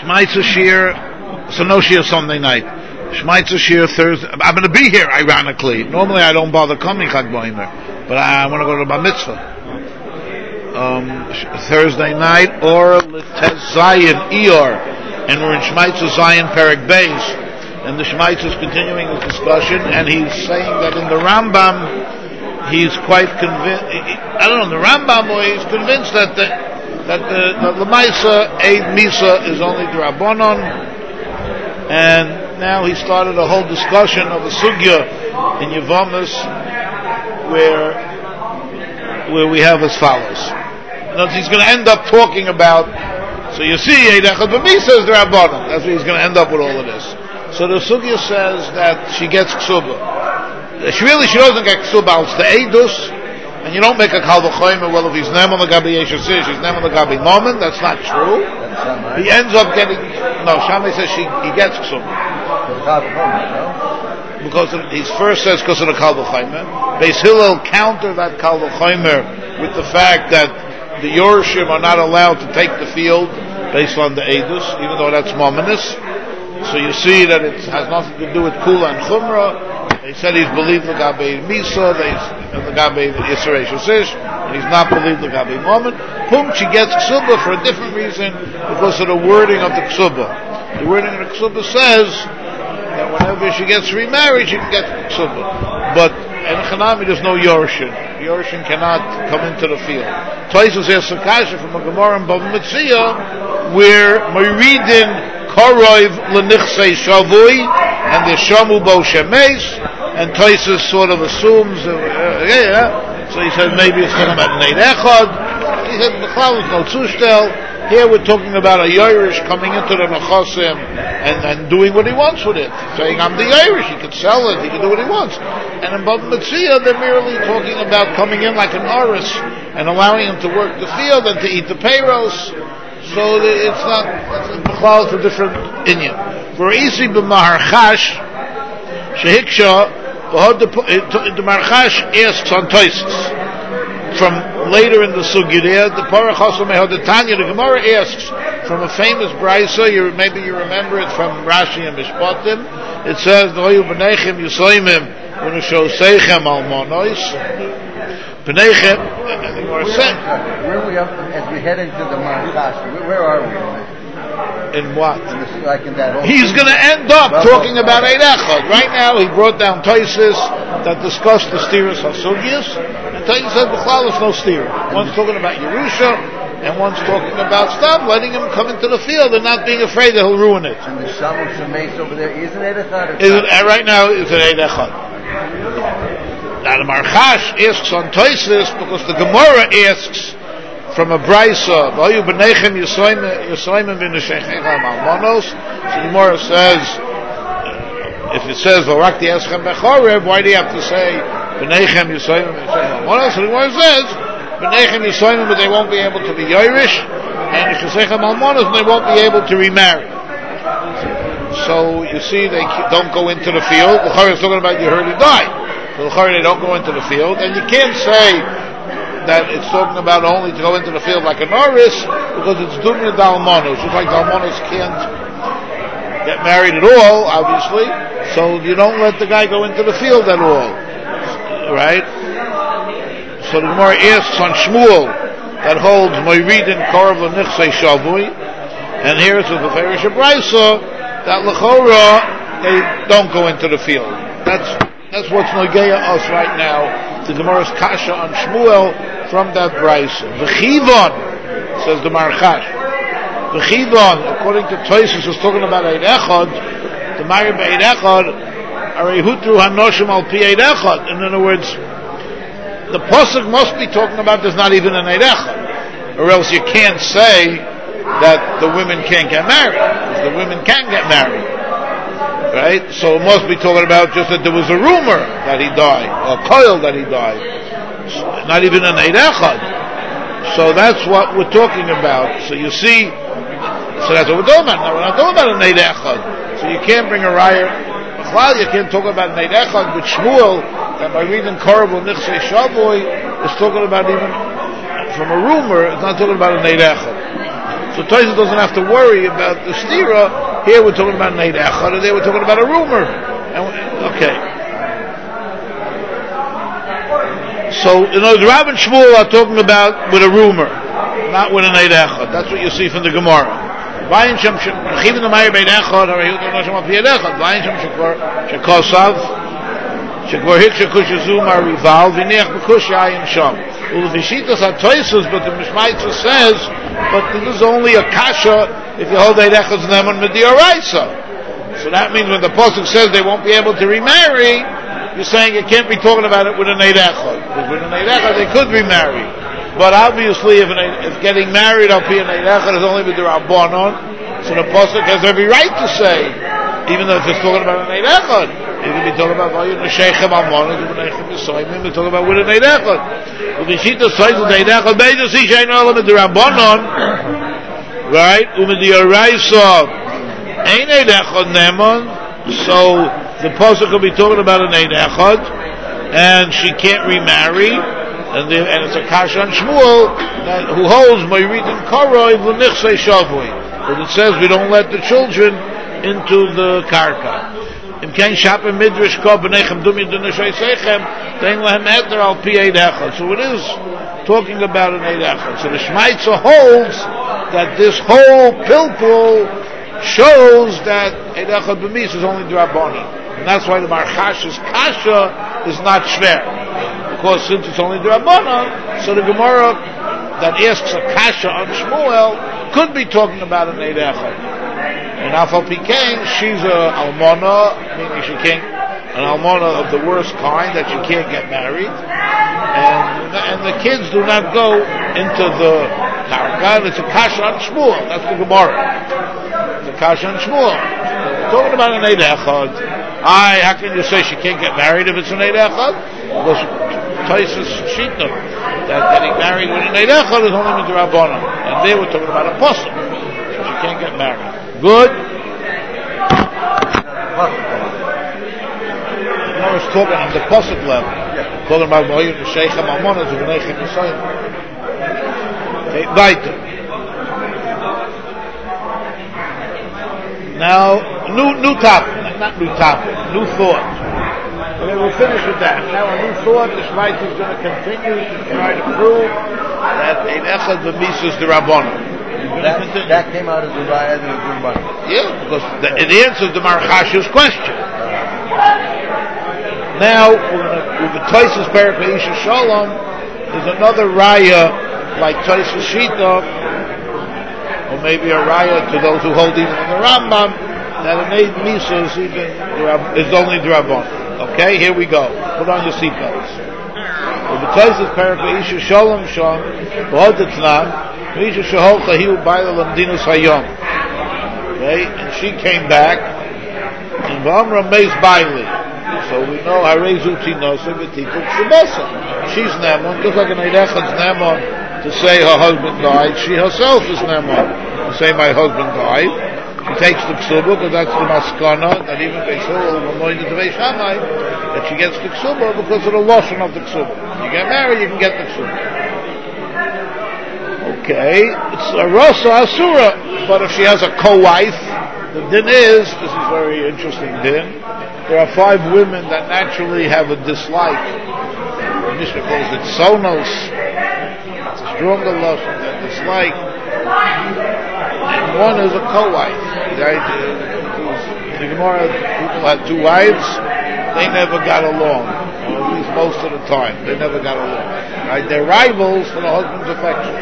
Shmaitza Shir, so no Shir Sunday night. Shmaitza Shir Thursday. I'm going to be here, ironically. Normally I don't bother coming Chag Boimer, but I want to go to Bar Mitzvah. Thursday night, or L'Tez Zayin Eor, and we're in Shmaitza Zayin Perek Beis, and the Shmaitza is continuing the discussion, and he's saying that in the Rambam, he's quite convinced. I don't know. The Rambam, he's convinced that the Lamaisa Eid Misa is only the Rabbanon, and now he started a whole discussion of a sugya in Yevamis where we have as follows. He's going to end up talking about. So you see, Eid Echad B'Misa is the Rabbanon. That's what he's going to end up with all of this. So the sugya says that she gets ksuba. She doesn't get ksuba. It's the Eidus. And you don't make a kal v'chomer, well, if he's nem on the gabi yeshasish, he's nem on the gabi moment. That's not true. He ends up getting, Shammai says he gets ksuba. Because he first says because of the kal v'chomer. Beis Hillel counter that kal v'chomer with the fact that the Yorshim are not allowed to take the field based on the Eidus, even though that's mominous. So you see that it has nothing to do with Kula and Chumrah. They said he's believed the Gabi Misa, the Gabi Yisrei Shosish, and he's not believed the Gabi Moment. She gets Ksuba for a different reason, because of the wording of the Ksuba. The wording of the Ksuba says that whenever she gets remarried, she can get Ksuba. But in Chanami, there's no Yorshin. Yorshin cannot come into the field. Taisus has Sakasha from a Gemara in Bava Metzia, where Meridin Koroiv Lenichsei Shavui, and the Shamu Bo Shemes, and Taisus sort of assumes, so he says maybe it's talking about Neid Echad. He said, B'chlal is no Tzushtel. Here we're talking about a Yerush coming into the Nechosim and doing what he wants with it. Saying, I'm the Yerush, he can sell it, he can do what he wants. And in Bava Metzia, they're merely talking about coming in like an Oris and allowing him to work the field and to eat the payros. So it's not, it's a different inyan. For Isi b'Maharchash, Shehiksha, the Maharchash asks on Toisus. From later in the Sugya there, the Parachosel Mehodetanya, the Gemara asks from a famous Brisa, maybe you remember it from Rashi and Mishpatim, it says, V'hoyu b'nechem yusoimim, v'nusho seichem almonois, b'nechem, and the Gemara said, where are we up, as we head into the Maharchash, where are we? In what? In that he's going to end up talking about Eid Echad. Right now, he brought down Toisus that discussed the Steeras HaSugyas, and Toisus said, B'chlal is no Steer. One's talking about Yerusha, and one's talking about stuff, letting him come into the field and not being afraid that he'll ruin it. And the Shamu Shemes over there, isn't Eid Echad? Right now, it's an Eid Echad. Now, the Marchash asks on Toisus, because the Gemara asks, from a brisa, V'hoyu b'nechem Yisraimim v'neshechechem almonos. So the Gemara says, if it says V'rakti eschem bechorev, why do you have to say b'nechem Yisraimim v'neshechechem almonos? So the Gemara says b'nechem Yisraimim, but they won't be able to be Irish, and Yishechechem almonos, and they won't be able to remarry. So you see, they don't go into the field. The Chari is talking about you heard he died. So the Chari, they don't go into the field, and you can't say that it's talking about only to go into the field like an Oris, because it's Dumya Dalmonos. Just like Dalmonos can't get married at all, obviously, so you don't let the guy go into the field at all. Right? So the Gemara asks on Shmuel that holds Moiridin Korv L'Nichsei Shavui, and here's with the Ferish Abraisa that L'chora, they don't go into the field. That's what's Nogeya us right now. The Gemara's Kasha on Shmuel from that Brisa. V'chivon, says the Marchash. V'chivon, according to Toisus, is talking about Eid Echad. The Ma'ir B'Eid Echad, Arehutru Hanoshim al Pi Eid Echad. In other words, the Pasuk must be talking about there's not even an Eid Echad. Or else you can't say that the women can't get married. Because the women can get married. Right? So it must be talking about just that there was a rumor that he died, or koil that he died. Not even an Eid Echad. So that's what we're talking about. So you see, so that's what we're talking about. Now we're not talking about an Eid Echad. So you can't bring a riot. Well, you can't talk about an Eid Echad, but Shmuel, that by reading Korabel Nichsei Shavoi, is talking about even from a rumor, it's not talking about an Eid Echad. So Tosfos doesn't have to worry about the stira. Here we're talking about an eid echad, and there we're talking about a rumor. Okay. So, in other words, Rav and Shmuel are talking about with a rumor, not with an eid echad. That's what you see from the Gemara. Vayin Shem Chivin Amayir Beid Echad, or Yehud Nashim Al Pi Echad. Vayin Shem Shekosav Shekvar Hik Shekushazu Mar Rival V'Neach B'Kush Yayin Sham. Ulvishitas HaToisus, but the Mishmaitza says, but this is only a kasha if you hold Eid Echad's Neman Medioraisa. So that means when the pasuk says they won't be able to remarry, you're saying you can't be talking about it with an Eid Echad. Because with an Eid Echad they could remarry. But obviously, if getting married al pi an eid echad is only with the rabbanon, so the pasuk has every right to say, even though if it's talking about an eid echad, it could be talking about vayu neshechem almonos u'bnechem yisoyim. We're talking about with an eid echad. U'v'shita soizel the eid echad beidus ishein olam with the rabbanon, right? U'medi oraisa ein eid echad nemon. So the pasuk could be talking about an eid echad, and she can't remarry. And it's a kasha on Shmuel who holds Moiridim Koroi V'Nichsei Shavui. But it says we don't let the children into the karka. Im kein Shapim Midrash Ko B'Nechem Dum Yidun Neshei Seichem Tein Lehem Eter Al Pi Eid Echad. So it is talking about an Eid Echad. So the Shmaitza holds that this whole pilpul shows that Eid Echad B'Mis is only D'Rabbanan. And that's why the Marchash's kasha is not shver. Because since it's only the Rabbanan, so the Gemara that asks a kasha on Shmuel could be talking about an Eid Echad. And Afal Pikein, she's a almana, meaning she can't, an almana of the worst kind, that she can't get married. And the kids do not go into the karka. It's a kasha on Shmuel. That's the Gemara. It's a kasha on Shmuel. We're talking about an Eid Echad. How can you say she can't get married if it's an Eid Echad? Because Tosfos Shita that getting married with an Eid Echad is only with the Rabbanan, and they were talking about a pasuk, so she can't get married. Good. I was talking on the pasuk level, talking about Moed Sheichem Almonos V'Nechem Yisoyim. Okay, weiter. Now, new topic, not new topic, new thought. Okay, we'll finish with that. Now a new thought, the Shmaitza is going to continue to try to prove that Eid Echad B'Mis is the Rabbanon. That came out of the Raya and the Rabbanon. Yeah, because it answers the Marchash's question. Now, with the Tosfos Perek Isha Shalom, there's another Raya like Tosfos Shita, or maybe a Raya to those who hold even in the Rambam, that an Eid Misa is only the Rabbanon. Okay, here we go. Put on your seatbelts. The Tosfos Perek Isha Shalom Sham, V'Hodetznan, Isha Sheholcha Hiu Baila Lamdinus Hayom. Okay, and she came back, and V'Amra Meis Baili. So we know Harezu Tinosa V'Tikuk Shibasa. She's Nemon, just like an Eid Echad's Nemon to say her husband died. She herself is Nemon to say my husband died. She takes the ksuba, because that's the maskana, that even Beis Hillel will know the Beis Shammai, that she gets the ksuba because of the lotion of the ksuba. You get married, you can get the ksuba. Okay, it's a rasa asura, but if she has a co-wife, the din is, this is very interesting din, there are 5 women that naturally have a dislike. The Mishnah calls it sonos. It's a stronger lotion than dislike. And one is a co-wife. Right? In the Gemara, people had 2 wives. They never got along, or at least most of the time. They never got along. Right? They're rivals for the husband's affection.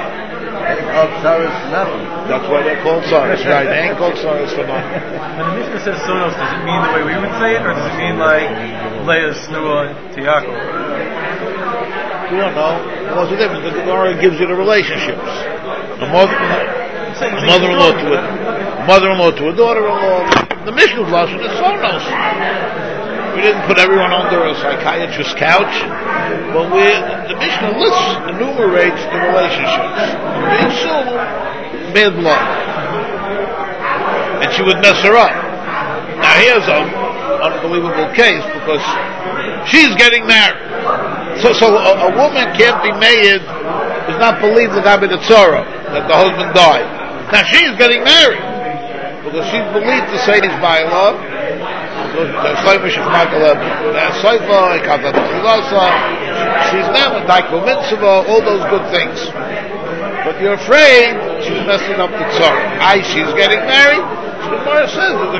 That's why they're called Saras, right? They ain't called Saras for nothing. When the Mishnah says Sonos, does it mean the way we would say it, or does it mean like Leah, Snua, Tiago? We don't know. What's the difference? The Gemara gives you the relationships. A mother-in-law to a daughter-in-law. The Mishnah's lashon is Sonos. We didn't put everyone under a psychiatrist's couch, but the Mishnah enumerates the relationships. Being soon, bad blood. And she would mess her up. Now here's an unbelievable case, because she's getting married. So a woman can't be made, does not believe the Gabi the Tzara, that the husband died. Now she's getting married because she's believed to say his bylaw. She's now a daiko mitzvah, all those good things. But you're afraid she's messing up the tzara. She's getting married. So the Gemara says that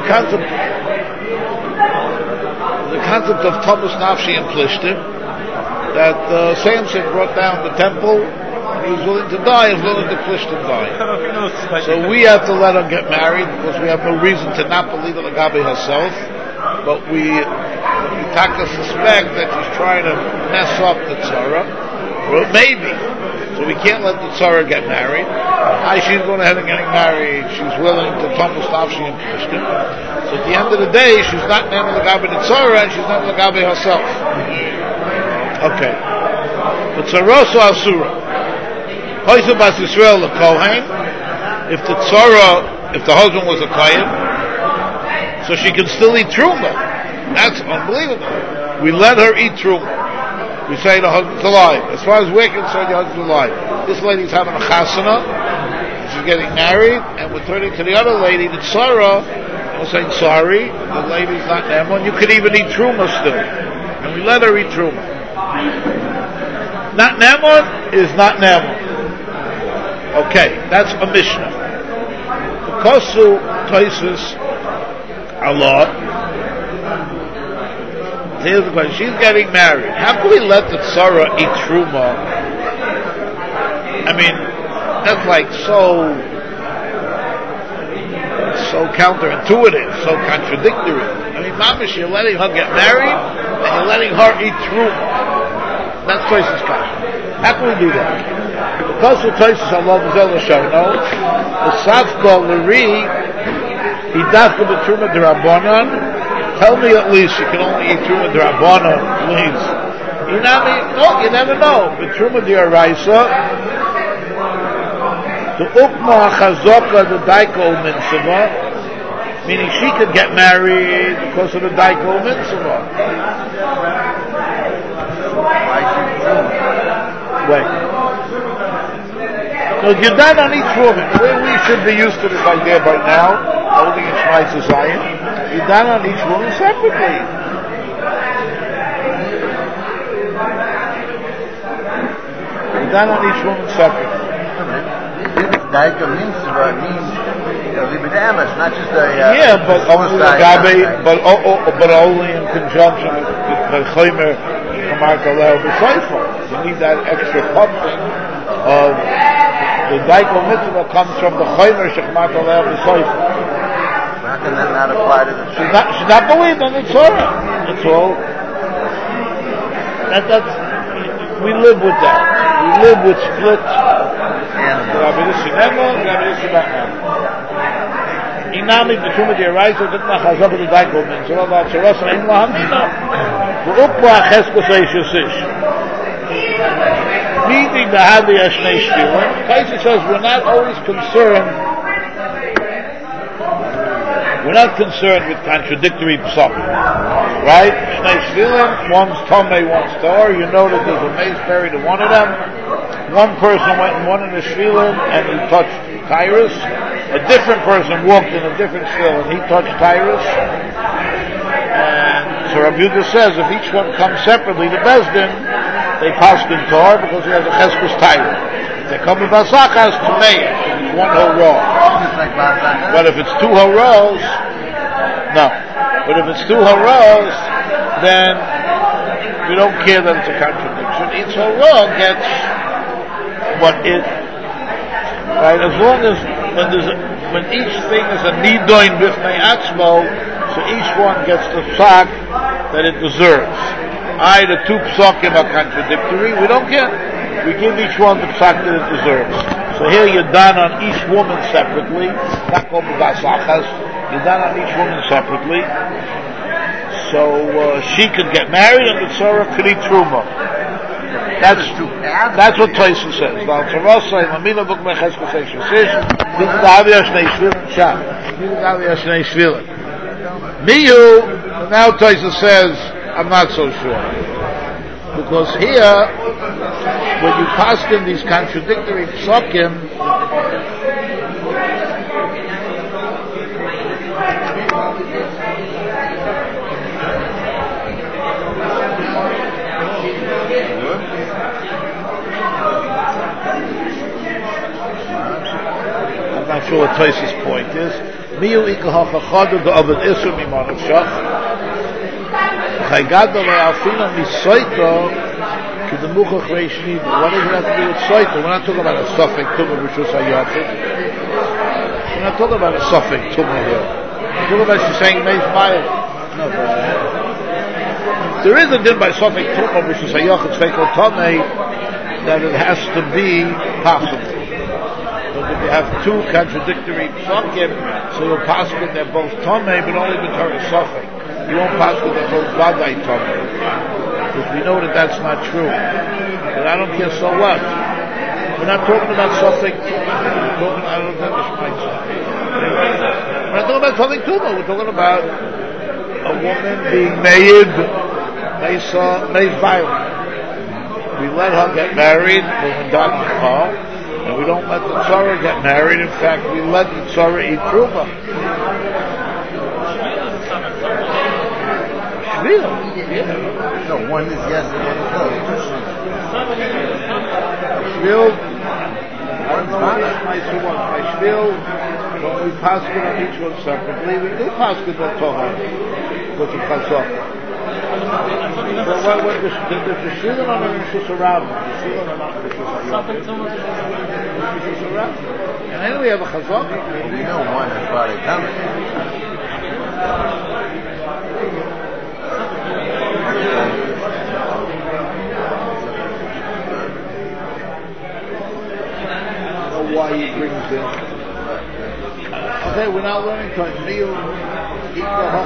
the concept of Thomas Nafshi and Plishtim, that Samson brought down the temple, and he was willing to die as long as the Plishtim died. So we have to let her get married because we have no reason to not believe in the Gabi herself, but we suspect that she's trying to mess up the tzara, or maybe. So we can't let the tzara get married. She's going ahead and getting married. She's willing to Thomas Nafshi and Plishtim. So at the end of the day, she's not Nema Lagabi the tzara, and she's not Lagabi herself. Okay. The tzara so asura. Hoysa bas Yisrael the Kohen. If the husband was a Kohen, so she can still eat truma. That's unbelievable. We let her eat truma. We say the husband's alive. As far as we're concerned, the husband's alive. This lady's having a chasana. She's getting married, and we're turning to the other lady, the tzara, and we're saying, sorry, the lady's not Nemon. You could even eat truma still. And we let her eat truma. Not Nemon is not Nemon. Okay, that's a Mishnah. The Kosu Toisus Allah. Here's the question. She's getting married. How can we let the tzara eat truma? I mean, that's like so counterintuitive, so contradictory. I mean, mamish, you're letting her get married and you're letting her eat truma. That's Tosis Kasha. How can we do that? Because of Tosis Allah B'Zel Shono, the Safka L'ri, he dafka the truma d'Rabbanan. Tell me at least you can only eat truma d'Rabbanan, please. You never know. But truma d'Oraisa, the ukma chazoka the daiko mitzvah, meaning she could get married because of the daiko mitzvah. Wait. So you're done on each woman. We should be used to this idea by now, holding in Shmai Zion. You're done on each woman separately. You're done on each woman separately. Daika mitzvah means libidamas, not just a but only but only in conjunction with the chaymer kamarka leo b'shayfa. You need that extra pumping of the daika mitzvah comes from the chaymer shechmarka leo b'shayfa. How can that not apply to the? She's not believing in the Torah. That's all. That's we live with that. We live with split. Inami b'tumah d'Oraisa didn't chazak the daiko mitzvah, but Tzarasa ein lahamina. V'ukwa cheskos eishesish. Meaning the Havi Ashnei Shvilim. Kaisa says we're not always concerned. We're not concerned with contradictory psakim, right? Shnei Shvilim, one's Tomei, one's Tor. You know that there's a mace buried in one of them. One person went in one of the Shvilim and he touched Tyrus. A different person walked in a different Shvil and he touched Tyrus. And so Rabbi Yehuda says if each one comes separately to Bezdin, they pass in Tor because he has a Cheskos Tyrus. If they come with Basachas, Tomei, it's one whole row. But if it's two whole rows, no. But if it's two whole rows, then we don't care that it's a contradiction. Each whole row gets what it, right? As long as when each thing is a nidoin b'fnei atzmo, so each one gets the psak that it deserves. The two psakim are contradictory. We don't care. We give each one the psak that it deserves. So here you're done on each woman separately. Not called b'vasachas. You're done on each woman separately. So she could get married and the tzara could eat truma. That's what Toyson says. Now tzarasa imamina buk mecheskos eishesish. B'davia shnei shvilim sham. B'davia shnei shvilim. Miyu. Now Toyson says, I'm not so sure. Because here, when you pass in these contradictory psakim, what Tosis' point is. Miu ikal hachachadu da'avad isu mimanav shach. Chaygada le'alfina misoito ki the muchach reish nidu. What does it have to do with soito? We're not talking about a suffix tumah b'shus hayachid. We're not talking about a suffix tumah here. We're talking about she's saying meis bayil. No, there is a din by suffix tumah b'shus hayachid fekel tamei that it has to be possible. But if you have two contradictory psukim, so you'll pass with they're both tamei, but only with her suffix. You won't pass with they're both vadai tamei, because we know that that's not true. But I don't care, so what? We're not talking about suffix tumah. We're talking, I don't know this might say. We're not talking about suffix tumah. We're talking about a woman being made violent. We let her get married when we're done on her, and we don't let the tzara get married. In fact, we let the tzara eat truma. Shvil, yeah. No, one is yes and one is no. Shvil, I don't know what my one. By shvil, when we pass it on each one separately, we do pass it on Torah, because of chazak. So what the shvil on the rishus around, the shvil on the rishus around. And then we have a chazak. We know one is body coming. Why he brings in. Okay, we're now learning to meal. It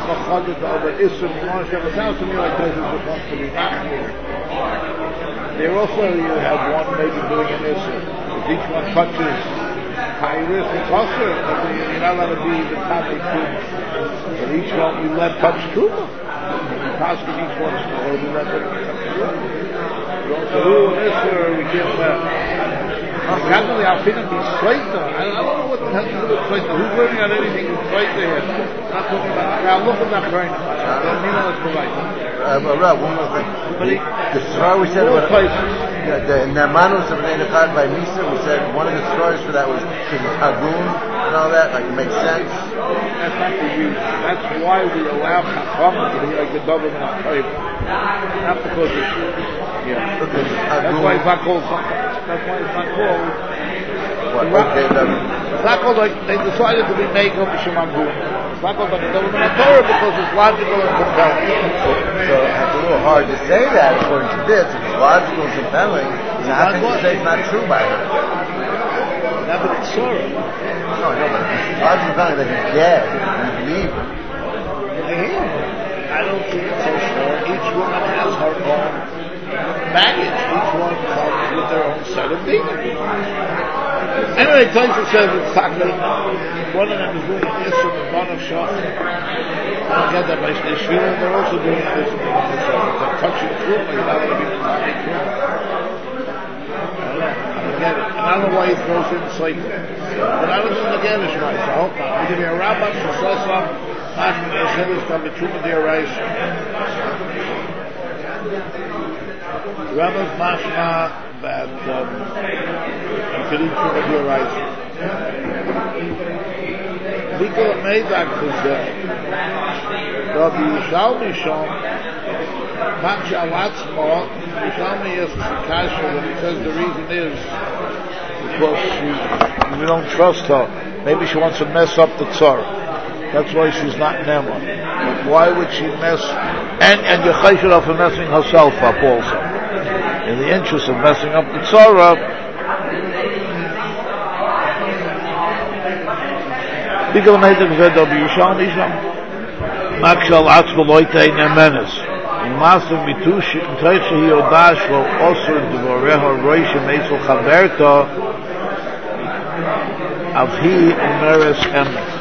sounds to me like this is supposed to be machmir. There also you have one maybe doing an issue. If each one touches Kairis, it's also you're not allowed to be the topic truma. But each one we let touch truma. We pass with each one or we let them touch truma. We don't say, an issue, we give Apparently, I think it's Slater. I don't know what the hell to do with Slater. Who's learning on anything with Slater here? I'm not talking about. Now look at that right now. Don't mean that's right. Rob, one more thing. The story we said about the Naamanus of Neinachad by Misa, we said one of the stories for that was because it's Hagun and all that, like it makes sense. That's not the reason. That's why we allow Chacham to be like the government of Torah. Not because it's that's why it's not called Chacham. That's why it's not called. It's not called like they decided to be made of Shemagun. It's not called like the government of Torah because it's logical and compelling. So it's a little hard to say that according to this. If it's logical and compelling, so how can you say it's not true by her? Not but it's Torah. No, I know, but it's logical and compelling that he's dead and you believe it. I don't think it's so sure. Each woman has her own baggage. Each one comes with their own set of demons. Anyway, Taisa says it's Takli. One of them is doing this from the one of Shach. I don't get that by Shvila. They're also doing this from the one of Shach. They're touching truma. You're not going to be touching truma. I don't get it. And I don't know why he throws in Satan. But I don't think again is right. So I hope not. We give you a rabbi who says something. Mashma Yoshelis come to truma d'oraisa. Rabbi's mashma that you can eat truma d'oraisa. Mikol Meizak Chuzeh. Rabbi Yishalmi Shom Maksha Alatzmo. Yishalmi is Kasha when he says the reason is because we don't trust her. Maybe she wants to mess up the tzara. That's why she's not Nema. But why would she mess? And Yechayshel for messing herself up also. In the interest of messing up the tzara. Bigel Meidek Vedo B'Yishal Misham Makshal Atzmo Loitei Nemenes Umasim Mitushi Mteiche Yodash Lo Osur Dvoreho Roishe Meisel Chaberta Avhi Umeres Emes.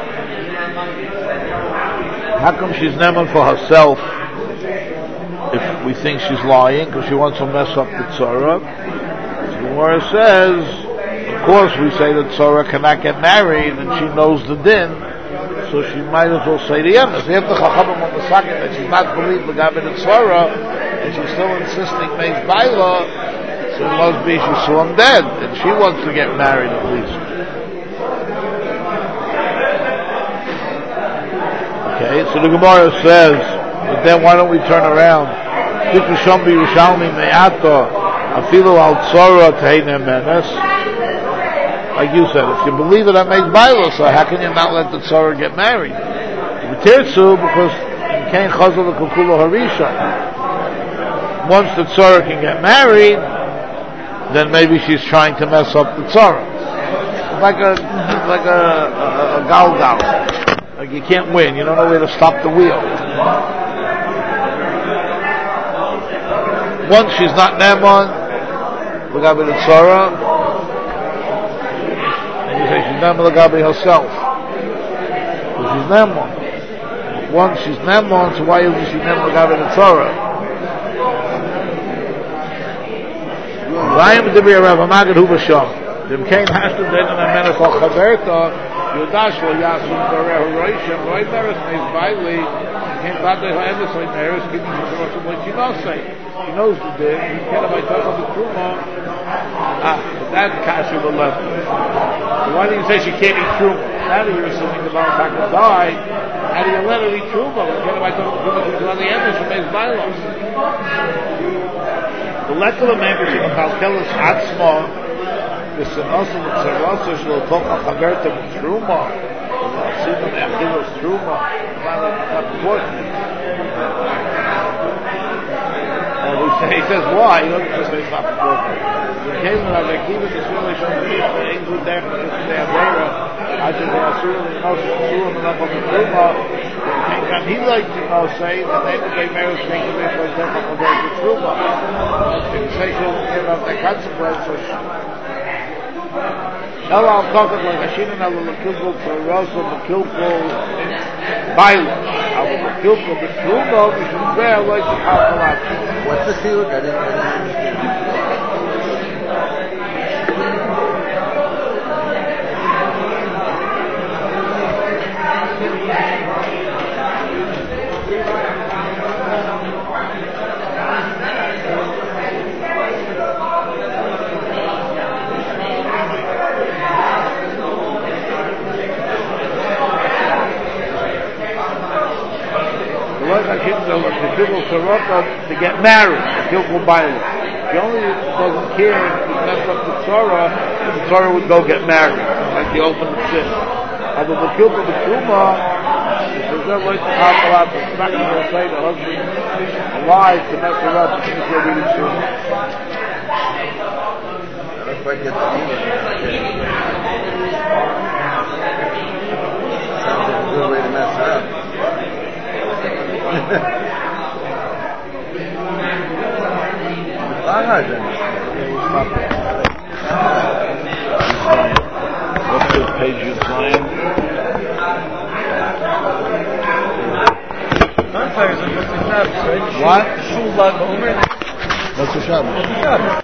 How come she's never for herself if we think she's lying because she wants to mess up the tzara? The Gemara says, of course we say that tzara cannot get married and she knows the din, so she might as well say the emes. If the chachamim on the second that she's not believed l'gabe the tzara and she's still insisting meis baila, so it must be she saw him dead and she wants to get married at least. So the Gemara says, but then why don't we turn around? Like you said, if you believe it, that makes Baila, so how can you not let the Tzara get married? Because you can't chazal the Kukula Harisha. Once the Tzara can get married, then maybe she's trying to mess up the Tzara. Like a gal. Like you can't win, you don't know where to stop the wheel. Once she's not Naaman, L'gabi the Tzara, and you say she's Naaman L'gabi herself. So she's Naaman. Once she's Naaman, so why isn't she Naaman L'gabi the Tzara? Vayim Debi Rav Magad Hu B'Sham. Dem kein hashtu denen a menach al chaverta, Yudash lo yasu barehu roishim, roi meres meis baili, kein badei ha'emes roi meres, giving him the rosh of she knows the din, he can't have I talk of the truma, but that's kasha b'level. So why do you say she can't eat truma? Now that you're assuming the Baal Taka died, how do you let her eat truma? You can't have I talk of the truma, she's on the emes of meis bailos. The letter of membership of Kalkelis Atzma, the Senosim and Sarasa shall talk of Chaverta with Truma, the Simon and Achilles Truma, he says why? He doesn't just say it's not important. The case of Akiva is really showing the English there, but this is the Avera. I said, they are certainly no Sulam and up on the Truma. And he likes to say that they would make marriage make a bit like that on the Truma. If you say she'll give up the consequences, now I'll talk about Hashinan, I will kilkul for Russell, the kilkul violence. I will kilkul the Truma, we should bear like the Kalkalach. What's the chiluk? I didn't understand. To get married, the Kilkul Baila. He only doesn't care if he messed up the Torah, if the Torah would go get married. That's the ultimate sin. Although the Kilkul B'Truma, if there's no way to talk about the fact that he'll say the husband alive to mess her up, he's going to be true. I don't quite get the feeling. Sounds like a good way to mess her up. What's the page you're flying? Bonfires are just a Shabbos, right? What? Shul Lag Omer. What's the Shabbos?